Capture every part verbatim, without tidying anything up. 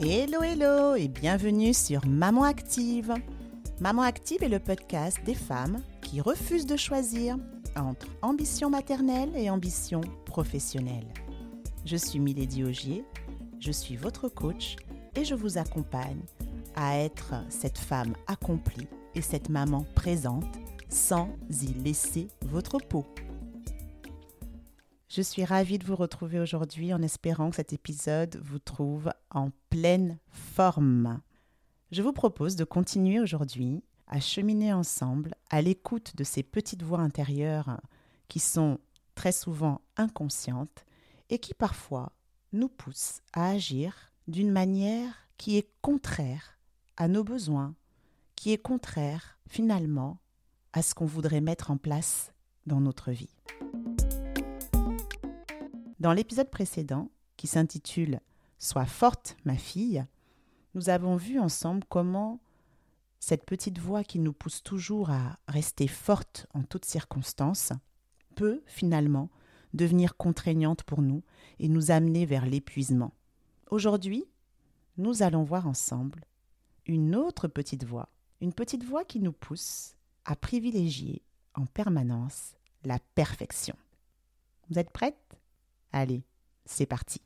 Hello hello et bienvenue sur Maman Active. Maman Active est le podcast des femmes qui refusent de choisir entre ambition maternelle et ambition professionnelle. Je suis Milady Augier, je suis votre coach et je vous accompagne à être cette femme accomplie et cette maman présente sans y laisser votre peau. Je suis ravie de vous retrouver aujourd'hui en espérant que cet épisode vous trouve en pleine forme. Je vous propose de continuer aujourd'hui à cheminer ensemble à l'écoute de ces petites voix intérieures qui sont très souvent inconscientes et qui parfois nous poussent à agir d'une manière qui est contraire à nos besoins, qui est contraire finalement à ce qu'on voudrait mettre en place dans notre vie. Dans l'épisode précédent, qui s'intitule « Sois forte, ma fille », nous avons vu ensemble comment cette petite voix qui nous pousse toujours à rester forte en toutes circonstances peut finalement devenir contraignante pour nous et nous amener vers l'épuisement. Aujourd'hui, nous allons voir ensemble une autre petite voix, une petite voix qui nous pousse à privilégier en permanence la perfection. Vous êtes prêtes ? Allez, c'est parti.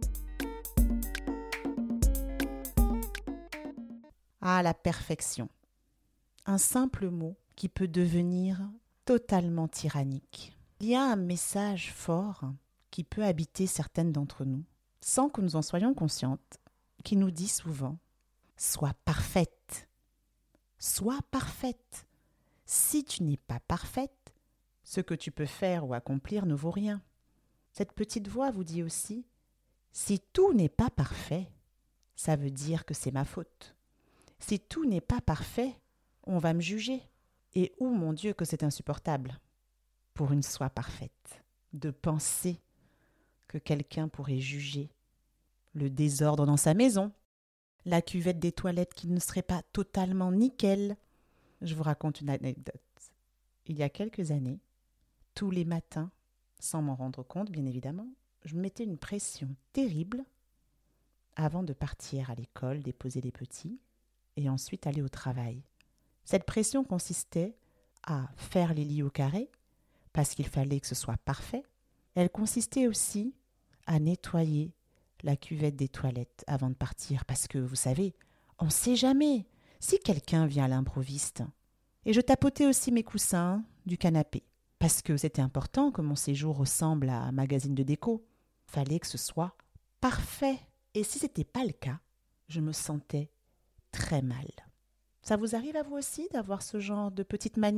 Ah, la perfection. Un simple mot qui peut devenir totalement tyrannique. Il y a un message fort qui peut habiter certaines d'entre nous, sans que nous en soyons conscientes, qui nous dit souvent « Sois parfaite, sois parfaite. Si tu n'es pas parfaite, ce que tu peux faire ou accomplir ne vaut rien. » Cette petite voix vous dit aussi « Si tout n'est pas parfait, ça veut dire que c'est ma faute. Si tout n'est pas parfait, on va me juger. Et oh mon Dieu que c'est insupportable pour une soi parfaite de penser que quelqu'un pourrait juger le désordre dans sa maison, la cuvette des toilettes qui ne serait pas totalement nickel. » Je vous raconte une anecdote. Il y a quelques années, tous les matins, sans m'en rendre compte, bien évidemment, je mettais une pression terrible avant de partir à l'école, déposer les petits et ensuite aller au travail. Cette pression consistait à faire les lits au carré parce qu'il fallait que ce soit parfait. Elle consistait aussi à nettoyer la cuvette des toilettes avant de partir parce que, vous savez, on ne sait jamais si quelqu'un vient à l'improviste. Et je tapotais aussi mes coussins du canapé. Parce que c'était important que mon séjour ressemble à un magazine de déco. Fallait que ce soit parfait. Et si ce n'était pas le cas, je me sentais très mal. Ça vous arrive à vous aussi d'avoir ce genre de petite manie ?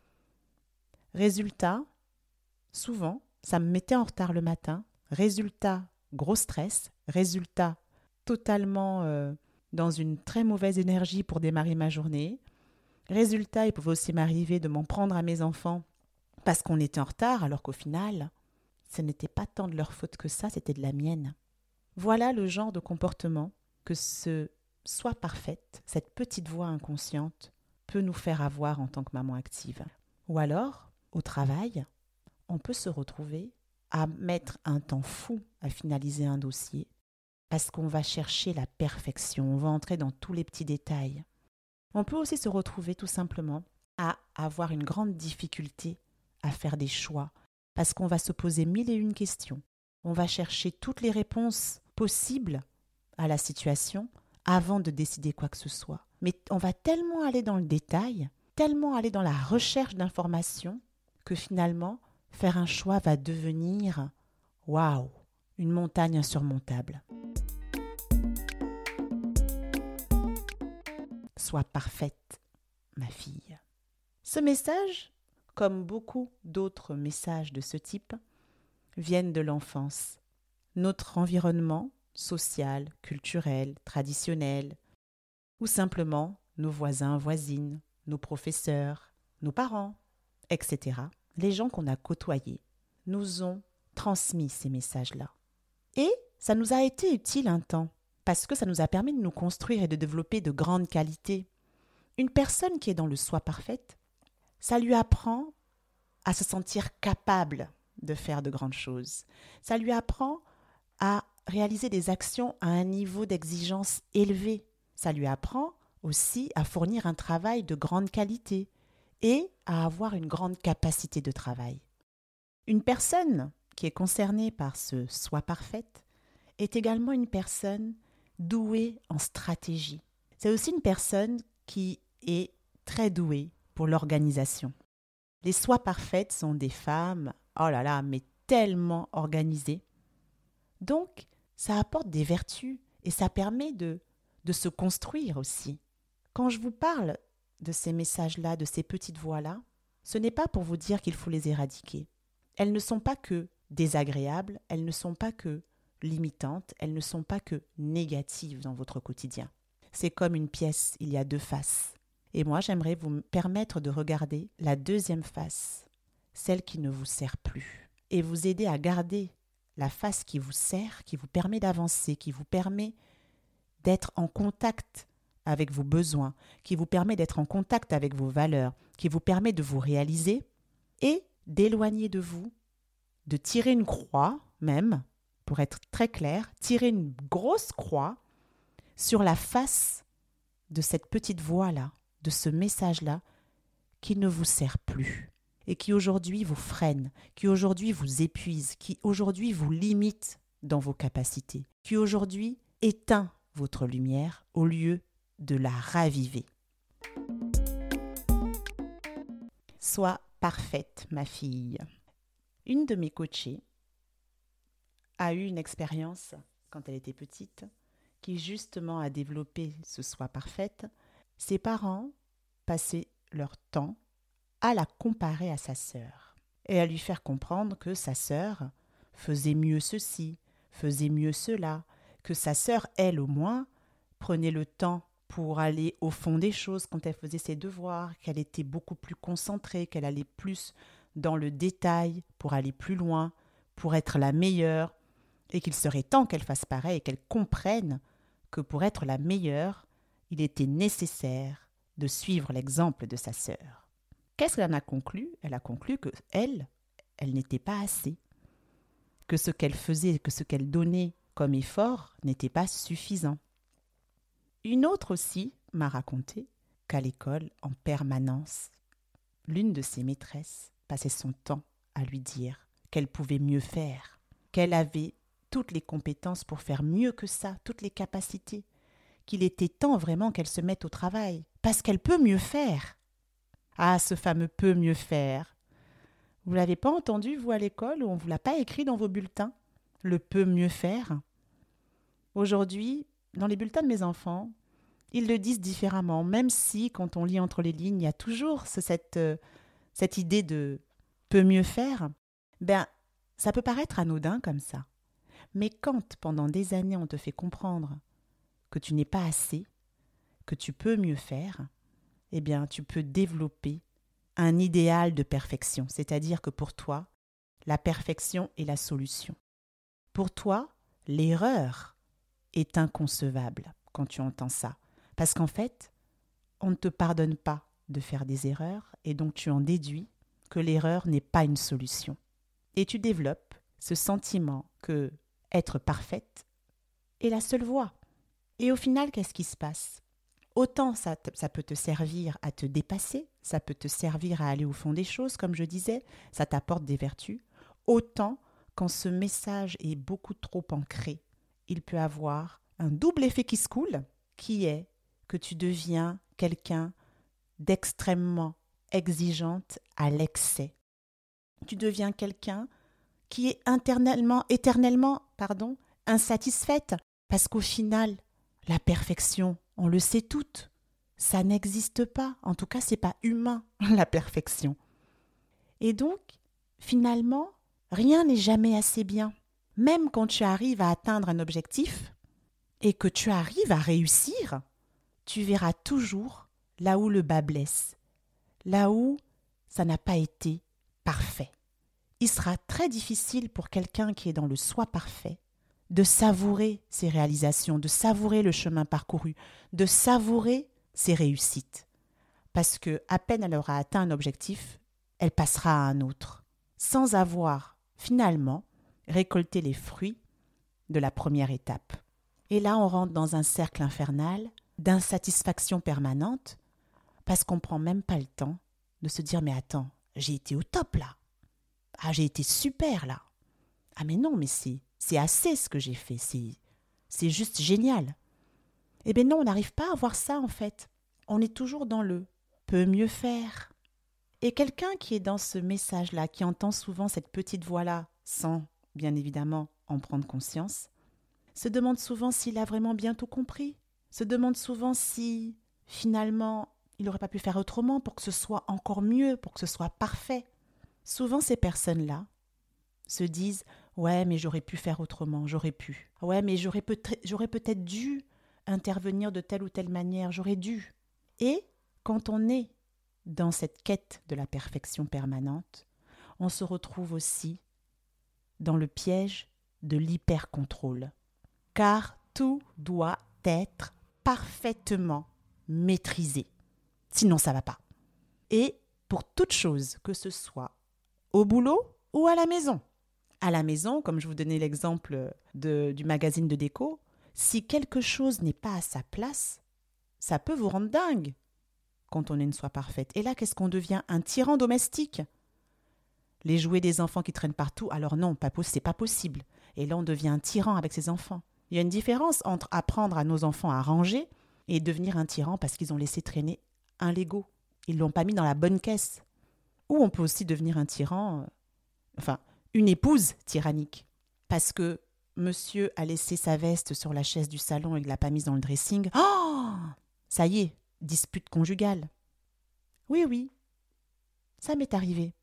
Résultat, souvent, ça me mettait en retard le matin. Résultat, gros stress. Résultat, totalement euh, dans une très mauvaise énergie pour démarrer ma journée. Résultat, il pouvait aussi m'arriver de m'en prendre à mes enfants parce qu'on était en retard, alors qu'au final, ce n'était pas tant de leur faute que ça, c'était de la mienne. Voilà le genre de comportement que ce « soit parfaite », cette petite voix inconsciente, peut nous faire avoir en tant que maman active. Ou alors, au travail, on peut se retrouver à mettre un temps fou à finaliser un dossier parce qu'on va chercher la perfection, on va entrer dans tous les petits détails. On peut aussi se retrouver tout simplement à avoir une grande difficulté à faire des choix, parce qu'on va se poser mille et une questions. On va chercher toutes les réponses possibles à la situation avant de décider quoi que ce soit. Mais on va tellement aller dans le détail, tellement aller dans la recherche d'informations, que finalement, faire un choix va devenir, waouh, une montagne insurmontable. Sois parfaite, ma fille. Ce message, comme beaucoup d'autres messages de ce type, viennent de l'enfance. Notre environnement social, culturel, traditionnel, ou simplement nos voisins, voisines, nos professeurs, nos parents, et cetera, les gens qu'on a côtoyés, nous ont transmis ces messages-là. Et ça nous a été utile un temps, parce que ça nous a permis de nous construire et de développer de grandes qualités. Une personne qui est dans le soi parfaite, ça lui apprend à se sentir capable de faire de grandes choses. Ça lui apprend à réaliser des actions à un niveau d'exigence élevé. Ça lui apprend aussi à fournir un travail de grande qualité et à avoir une grande capacité de travail. Une personne qui est concernée par ce soi parfaite est également une personne douée en stratégie. C'est aussi une personne qui est très douée pour l'organisation. Les soi parfaites sont des femmes, oh là là, mais tellement organisées. Donc, ça apporte des vertus et ça permet de, de se construire aussi. Quand je vous parle de ces messages-là, de ces petites voix-là, ce n'est pas pour vous dire qu'il faut les éradiquer. Elles ne sont pas que désagréables, elles ne sont pas que limitantes, elles ne sont pas que négatives dans votre quotidien. C'est comme une pièce, il y a deux faces. Et moi, j'aimerais vous permettre de regarder la deuxième face, celle qui ne vous sert plus, et vous aider à garder la face qui vous sert, qui vous permet d'avancer, qui vous permet d'être en contact avec vos besoins, qui vous permet d'être en contact avec vos valeurs, qui vous permet de vous réaliser et d'éloigner de vous, de tirer une croix même, pour être très clair, tirer une grosse croix sur la face de cette petite voix-là, de ce message-là qui ne vous sert plus et qui aujourd'hui vous freine, qui aujourd'hui vous épuise, qui aujourd'hui vous limite dans vos capacités, qui aujourd'hui éteint votre lumière au lieu de la raviver. Sois parfaite, ma fille. Une de mes coachées a eu une expérience quand elle était petite qui justement a développé ce soi parfaite. Ses parents passaient leur temps à la comparer à sa sœur et à lui faire comprendre que sa sœur faisait mieux ceci, faisait mieux cela, que sa sœur, elle au moins, prenait le temps pour aller au fond des choses quand elle faisait ses devoirs, qu'elle était beaucoup plus concentrée, qu'elle allait plus dans le détail pour aller plus loin, pour être la meilleure, et qu'il serait temps qu'elle fasse pareil et qu'elle comprenne que pour être la meilleure, il était nécessaire de suivre l'exemple de sa sœur. Qu'est-ce qu'elle en a conclu ? Elle a conclu que elle, elle n'était pas assez, que ce qu'elle faisait, que ce qu'elle donnait comme effort n'était pas suffisant. Une autre aussi m'a raconté qu'à l'école, en permanence, l'une de ses maîtresses passait son temps à lui dire qu'elle pouvait mieux faire, qu'elle avait toutes les compétences pour faire mieux que ça, toutes les capacités, qu'il était temps vraiment qu'elle se mette au travail, parce qu'elle peut mieux faire. Ah, ce fameux « peut mieux faire ». Vous ne l'avez pas entendu, vous, à l'école, ou on ne vous l'a pas écrit dans vos bulletins, le « peut mieux faire ». Aujourd'hui, dans les bulletins de mes enfants, ils le disent différemment, même si, quand on lit entre les lignes, il y a toujours ce, cette, euh, cette idée de « peut mieux faire ». Ben, ça peut paraître anodin comme ça. Mais quand, pendant des années, on te fait comprendre que tu n'es pas assez, que tu peux mieux faire, eh bien, tu peux développer un idéal de perfection. C'est-à-dire que pour toi, la perfection est la solution. Pour toi, l'erreur est inconcevable quand tu entends ça. Parce qu'en fait, on ne te pardonne pas de faire des erreurs et donc tu en déduis que l'erreur n'est pas une solution. Et tu développes ce sentiment que être parfaite est la seule voie. Et au final, qu'est-ce qui se passe ? Autant ça, te, ça peut te servir à te dépasser, ça peut te servir à aller au fond des choses, comme je disais, ça t'apporte des vertus. Autant, quand ce message est beaucoup trop ancré, il peut avoir un double effet qui se coule, qui est que tu deviens quelqu'un d'extrêmement exigeante à l'excès. Tu deviens quelqu'un qui est internellement, éternellement, pardon, insatisfaite, parce qu'au final, la perfection, on le sait toutes, ça n'existe pas. En tout cas, c'est pas humain, la perfection. Et donc, finalement, rien n'est jamais assez bien. Même quand tu arrives à atteindre un objectif et que tu arrives à réussir, tu verras toujours là où le bas blesse, là où ça n'a pas été parfait. Il sera très difficile pour quelqu'un qui est dans le soi parfait de savourer ses réalisations, de savourer le chemin parcouru, de savourer ses réussites. Parce que à peine elle aura atteint un objectif, elle passera à un autre, sans avoir finalement récolté les fruits de la première étape. Et là, on rentre dans un cercle infernal d'insatisfaction permanente parce qu'on ne prend même pas le temps de se dire « mais attends, j'ai été au top là. Ah, j'ai été super là. Ah mais non, mais c'est, c'est assez ce que j'ai fait, c'est, c'est juste génial. » Eh bien non, on n'arrive pas à voir ça en fait. On est toujours dans le « peut mieux faire ». Et quelqu'un qui est dans ce message-là, qui entend souvent cette petite voix-là, sans, bien évidemment, en prendre conscience, se demande souvent s'il a vraiment bien tout compris, se demande souvent si, finalement, il n'aurait pas pu faire autrement pour que ce soit encore mieux, pour que ce soit parfait. Souvent, ces personnes-là se disent « ouais, mais j'aurais pu faire autrement, j'aurais pu. Ouais, mais j'aurais peut-être, j'aurais peut-être dû intervenir de telle ou telle manière, j'aurais dû. » Et quand on est dans cette quête de la perfection permanente, on se retrouve aussi dans le piège de l'hyper-contrôle. Car tout doit être parfaitement maîtrisé. Sinon, ça ne va pas. Et pour toute chose, que ce soit au boulot ou à la maison. À la maison, comme je vous donnais l'exemple de, du magazine de déco, si quelque chose n'est pas à sa place, ça peut vous rendre dingue quand on est une soie parfaite. Et là, qu'est-ce qu'on devient? Un tyran domestique. Les jouets des enfants qui traînent partout, alors non, pas, c'est pas possible. Et là, on devient un tyran avec ses enfants. Il y a une différence entre apprendre à nos enfants à ranger et devenir un tyran parce qu'ils ont laissé traîner un Lego. Ils ne l'ont pas mis dans la bonne caisse. Ou on peut aussi devenir un tyran, euh, enfin, une épouse tyrannique. Parce que monsieur a laissé sa veste sur la chaise du salon et ne l'a pas mise dans le dressing. Oh, ça y est, dispute conjugale. Oui, oui, ça m'est arrivé.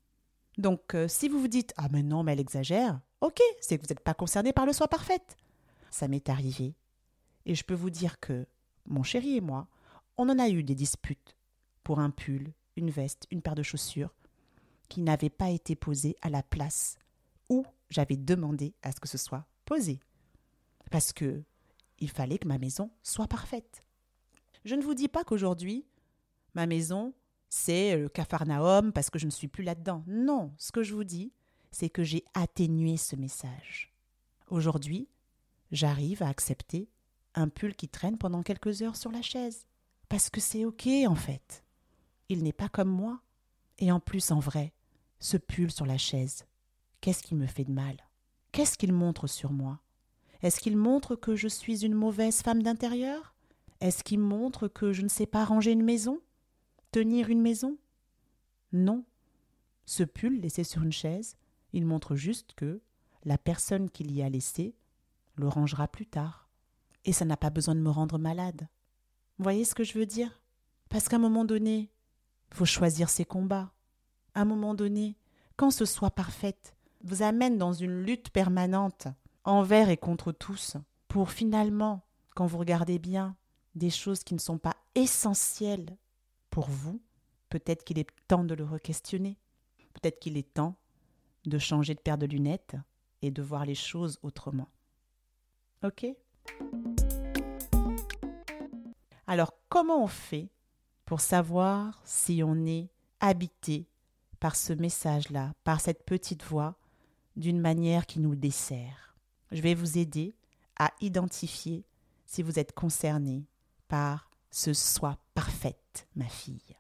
Donc, euh, si vous vous dites « ah mais non, mais elle exagère », ok, c'est que vous n'êtes pas concerné par le soi parfaite. Ça m'est arrivé. Et je peux vous dire que mon chéri et moi, on en a eu des disputes pour un pull, une veste, une paire de chaussures qui n'avaient pas été posées à la place où j'avais demandé à ce que ce soit posé. Parce que il fallait que ma maison soit parfaite. Je ne vous dis pas qu'aujourd'hui, ma maison, c'est le capharnaüm parce que je ne suis plus là-dedans. Non, ce que je vous dis, c'est que j'ai atténué ce message. Aujourd'hui, j'arrive à accepter un pull qui traîne pendant quelques heures sur la chaise. Parce que c'est ok en fait. Il n'est pas comme moi. Et en plus, en vrai, ce pull sur la chaise, qu'est-ce qui me fait de mal? Qu'est-ce qu'il montre sur moi? Est-ce qu'il montre que je suis une mauvaise femme d'intérieur? Est-ce qu'il montre que je ne sais pas ranger une maison? Tenir une maison? Non. Ce pull laissé sur une chaise, il montre juste que la personne qui l'y a laissé le rangera plus tard. Et ça n'a pas besoin de me rendre malade. Vous voyez ce que je veux dire? Parce qu'à un moment donné, il faut choisir ses combats. À un moment donné, quand ce soit parfaite, vous amène dans une lutte permanente, envers et contre tous, pour finalement, quand vous regardez bien, des choses qui ne sont pas essentielles pour vous, peut-être qu'il est temps de le re-questionner. Peut-être qu'il est temps de changer de paire de lunettes et de voir les choses autrement. Ok? Alors, comment on fait pour savoir si on est habité par ce message-là, par cette petite voix, d'une manière qui nous dessert? Je vais vous aider à identifier si vous êtes concerné par ce « soi parfaite », ma fille.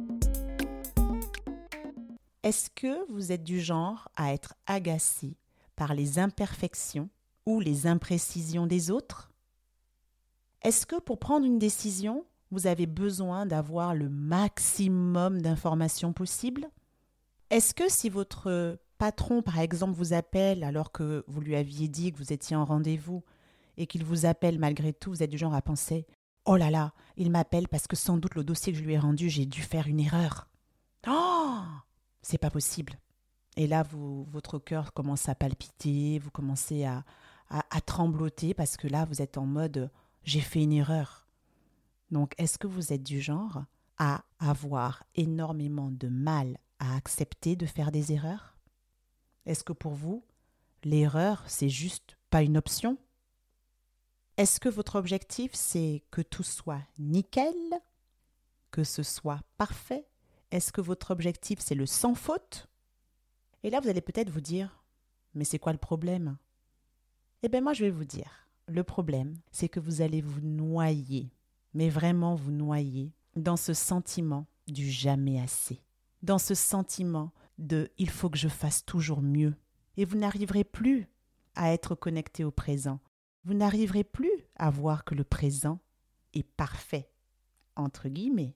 Est-ce que vous êtes du genre à être agacé par les imperfections ou les imprécisions des autres? Est-ce que pour prendre une décision, vous avez besoin d'avoir le maximum d'informations possibles? Est-ce que si votre patron, par exemple, vous appelle alors que vous lui aviez dit que vous étiez en rendez-vous et qu'il vous appelle malgré tout, vous êtes du genre à penser « oh là là, il m'appelle parce que sans doute le dossier que je lui ai rendu, j'ai dû faire une erreur. Oh, c'est pas possible. » Et là, vous, votre cœur commence à palpiter, vous commencez à, à, à trembloter parce que là, vous êtes en mode « j'ai fait une erreur ». Donc, est-ce que vous êtes du genre à avoir énormément de mal à accepter de faire des erreurs? Est-ce que pour vous, l'erreur, c'est juste pas une option? Est-ce que votre objectif, c'est que tout soit nickel, que ce soit parfait? Est-ce que votre objectif, c'est le sans faute? Et là, vous allez peut-être vous dire, mais c'est quoi le problème? Eh bien moi je vais vous dire, le problème, c'est que vous allez vous noyer, mais vraiment vous noyer dans ce sentiment du jamais assez, dans ce sentiment de « il faut que je fasse toujours mieux ». Et vous n'arriverez plus à être connecté au présent. Vous n'arriverez plus à voir que le présent est parfait, entre guillemets.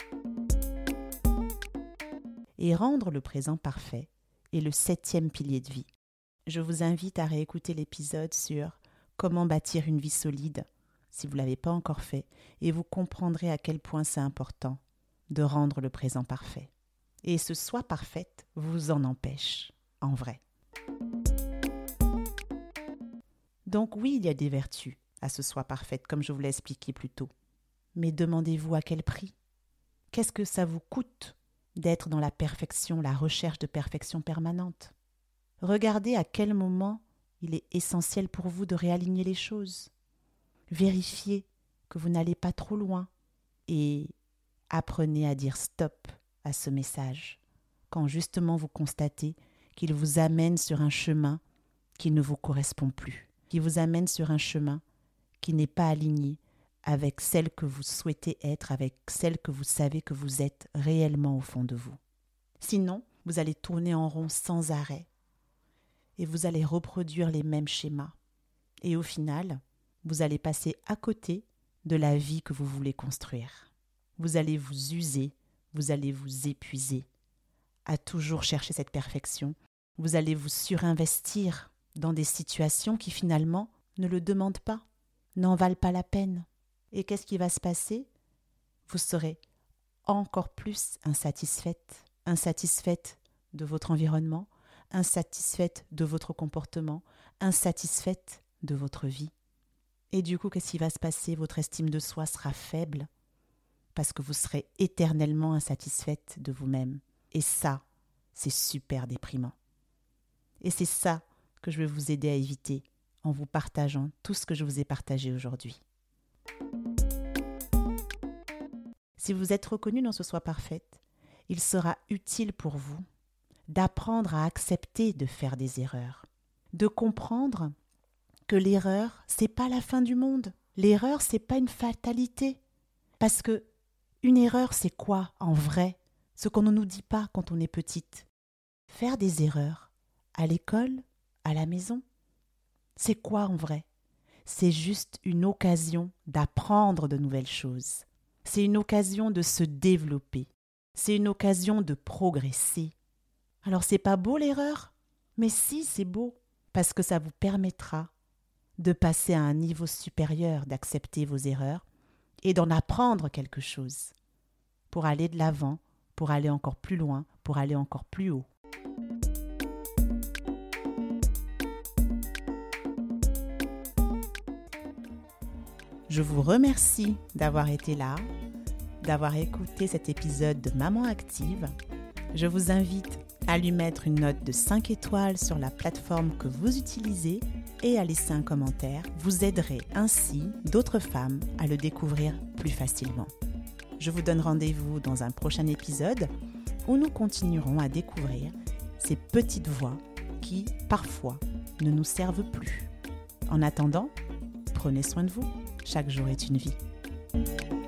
Et rendre le présent parfait est le septième pilier de vie. Je vous invite à réécouter l'épisode sur comment bâtir une vie solide, si vous ne l'avez pas encore fait, et vous comprendrez à quel point c'est important de rendre le présent parfait. Et ce soit parfaite vous en empêche, en vrai. Donc oui, il y a des vertus à ce soit parfaite, comme je vous l'ai expliqué plus tôt. Mais demandez-vous à quel prix? Qu'est-ce que ça vous coûte d'être dans la perfection, la recherche de perfection permanente? Regardez à quel moment il est essentiel pour vous de réaligner les choses. Vérifiez que vous n'allez pas trop loin et apprenez à dire stop à ce message quand justement vous constatez qu'il vous amène sur un chemin qui ne vous correspond plus, qui vous amène sur un chemin qui n'est pas aligné avec celle que vous souhaitez être, avec celle que vous savez que vous êtes réellement au fond de vous. Sinon, vous allez tourner en rond sans arrêt et vous allez reproduire les mêmes schémas. Et au final, vous allez passer à côté de la vie que vous voulez construire. Vous allez vous user, vous allez vous épuiser à toujours chercher cette perfection. Vous allez vous surinvestir dans des situations qui finalement ne le demandent pas, n'en valent pas la peine. Et qu'est-ce qui va se passer? Vous serez encore plus insatisfaite, insatisfaite de votre environnement, insatisfaite de votre comportement, insatisfaite de votre vie. Et du coup, qu'est-ce qui va se passer? Votre estime de soi sera faible parce que vous serez éternellement insatisfaite de vous-même. Et ça, c'est super déprimant. Et c'est ça que je vais vous aider à éviter en vous partageant tout ce que je vous ai partagé aujourd'hui. Si vous êtes reconnu dans ce soi parfaite, il sera utile pour vous d'apprendre à accepter de faire des erreurs, de comprendre que l'erreur, c'est pas la fin du monde. L'erreur, c'est pas une fatalité. Parce que une erreur, c'est quoi en vrai? Ce qu'on ne nous dit pas quand on est petite. Faire des erreurs à l'école, à la maison, c'est quoi en vrai? C'est juste une occasion d'apprendre de nouvelles choses. C'est une occasion de se développer. C'est une occasion de progresser. Alors c'est pas beau l'erreur? Mais si, c'est beau, parce que ça vous permettra de passer à un niveau supérieur, d'accepter vos erreurs et d'en apprendre quelque chose pour aller de l'avant, pour aller encore plus loin, pour aller encore plus haut. Je vous remercie d'avoir été là, d'avoir écouté cet épisode de Maman Active. Je vous invite à lui mettre une note de cinq étoiles sur la plateforme que vous utilisez et à laisser un commentaire. Vous aiderez ainsi d'autres femmes à le découvrir plus facilement. Je vous donne rendez-vous dans un prochain épisode où nous continuerons à découvrir ces petites voix qui, parfois, ne nous servent plus. En attendant, prenez soin de vous. Chaque jour est une vie.